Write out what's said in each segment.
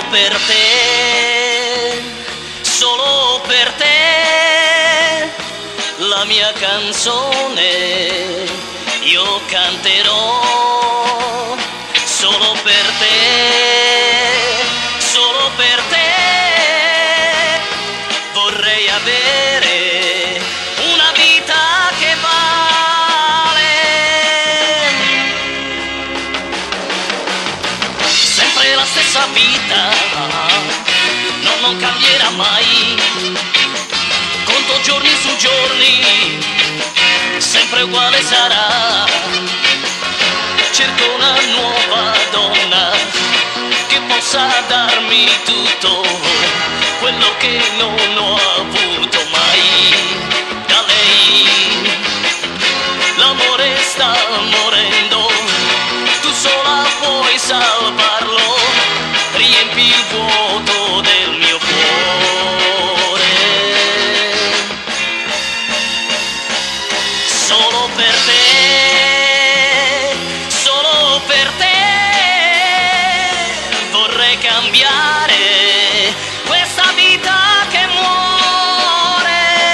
per te, solo per te, la mia canzone io canterò, solo per te, solo per te, vorrei avere una vita che vale, sempre la stessa vita, non cambierà mai, conto giorni su giorni, sempre uguale sarà, cerco una nuova donna che possa darmi tutto quello che non ho avuto mai da lei. L'amore sta morendo, tu sola puoi salvarlo, riempi il vuoto del mio cuore, solo per te, solo per te, vorrei cambiare questa vita che muore.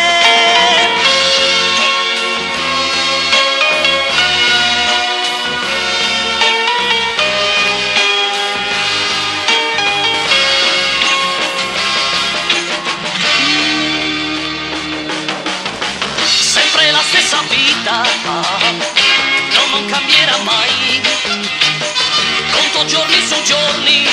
Sempre la stessa vita, non cambierà mai, conto giorni su giorni,